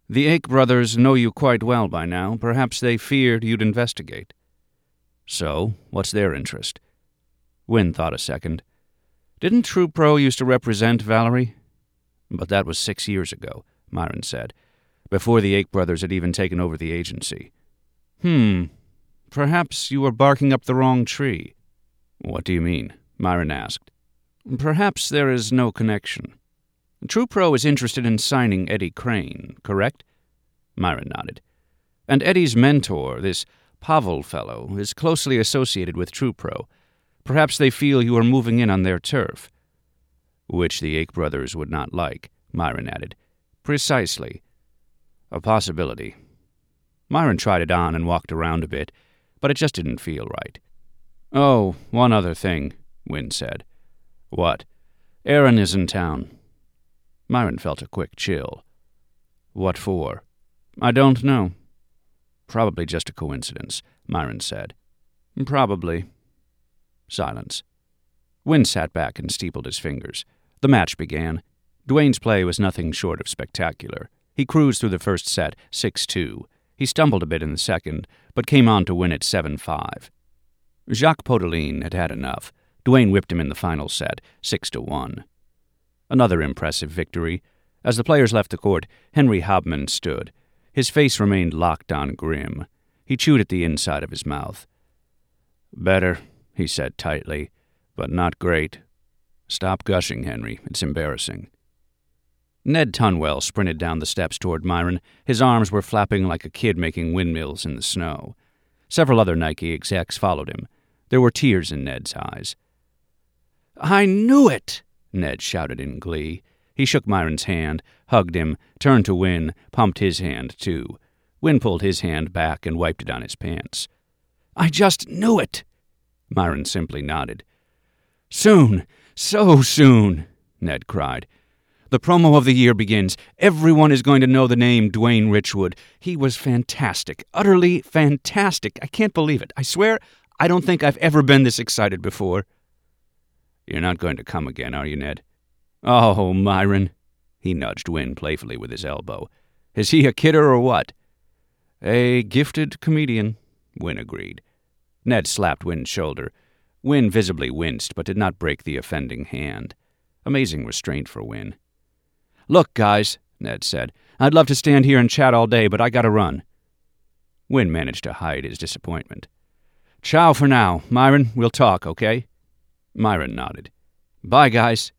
The Ake brothers know you quite well by now. Perhaps they feared you'd investigate. So, what's their interest? Wynne thought a second. Didn't True Pro used to represent Valerie? But that was 6 years ago, Myron said, before the Ake brothers had even taken over the agency. Perhaps you were barking up the wrong tree. What do you mean? Myron asked. Perhaps there is no connection. True Pro is interested in signing Eddie Crane, correct? Myron nodded. And Eddie's mentor, this Pavel fellow, is closely associated with True Pro. Perhaps they feel you are moving in on their turf. Which the Ake brothers would not like, Myron added. Precisely. A possibility. Myron tried it on and walked around a bit, but it just didn't feel right. Oh, one other thing, Wynne said. What? Aaron is in town. Myron felt a quick chill. What for? I don't know. Probably just a coincidence, Myron said. Probably. Silence. Wynne sat back and steepled his fingers. The match began. Dwayne's play was nothing short of spectacular. He cruised through the first set, 6-2. He stumbled a bit in the second, but came on to win it 7-5. Jacques Poteline had had enough. Dwayne whipped him in the final set, 6-1. Another impressive victory. As the players left the court, Henry Hobman stood. His face remained locked on grim. He chewed at the inside of his mouth. Better, he said tightly, but not great. Stop gushing, Henry. It's embarrassing. Ned Tunwell sprinted down the steps toward Myron. His arms were flapping like a kid making windmills in the snow. Several other Nike execs followed him. There were tears in Ned's eyes. I knew it! Ned shouted in glee. He shook Myron's hand, hugged him, turned to Wynne, pumped his hand, too. Wynne pulled his hand back and wiped it on his pants. I just knew it! Myron simply nodded. Soon! So soon! Ned cried. The promo of the year begins. Everyone is going to know the name Dwayne Richwood. He was fantastic. Utterly fantastic. I can't believe it. I swear, I don't think I've ever been this excited before. You're not going to come again, are you, Ned? Oh, Myron. He nudged Wynne playfully with his elbow. Is he a kidder or what? A gifted comedian, Wynne agreed. Ned slapped Wynne's shoulder. Wynne visibly winced, but did not break the offending hand. Amazing restraint for Wynne. Look, guys, Ned said, I'd love to stand here and chat all day, but I gotta run. Wynne managed to hide his disappointment. Ciao for now. Myron, we'll talk, okay? Myron nodded. Bye, guys.